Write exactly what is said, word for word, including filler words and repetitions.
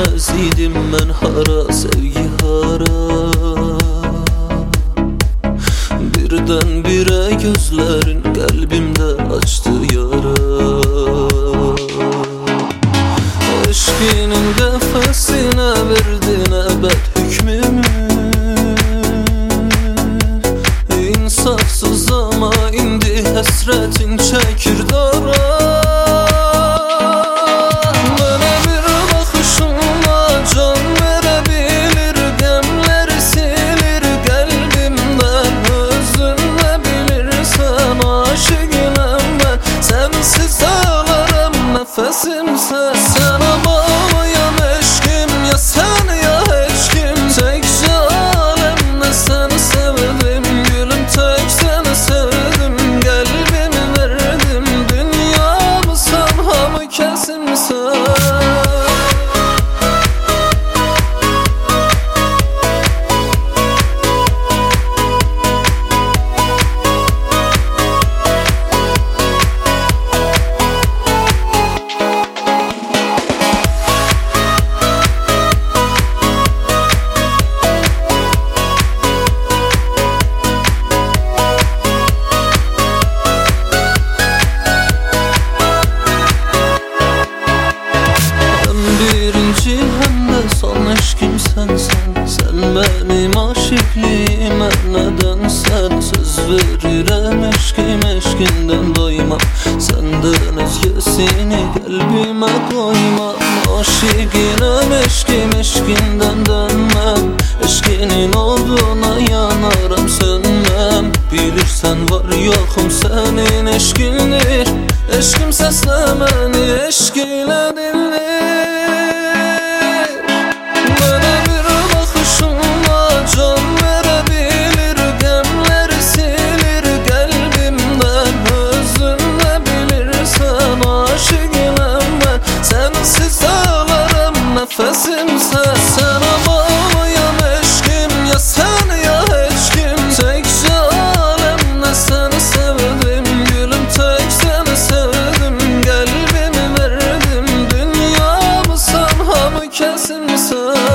bilmez idim ben hara, sevgi hara. Birden bire gözlerin kalbimde açtı yara. Eşkinin defesine verdin ebed hükmümü. İnsafsız ama indi hasretin çekir dara. Bana bir bakışınla can verebilir, gemleri silir kalbimden. Özünle bilirsen aşıkınım ben, sensiz ağlarım nefesimse. Sana bağlayan eşkim ya sen ya hiç kim. Tekçe alemde seni sevdim gülüm, tek seni sevdim. Kalbimi verdim, dünyamı samhamı kesimse. Birinci hem de son eşkim sensen. Sen benim aşıklığıma nedensen. Söz veririm eşkim eşkinden doymam. Senden özgesini kalbime koymam. Aşıkınım eşkim eşkinden dönmem. Eşkinin olduğuna yanarım sönmem. Bilirsen var yokum senin eşkindir. Eşkim seslemeni eşkiyle dinler. Nefesimse sana bağlayan eşkim ya sen ya hiç kim. Tekçe alemde seni sevdim gülüm, tek seni sevdim. Kalbimi verdim, dünyamı samhamı kesimse.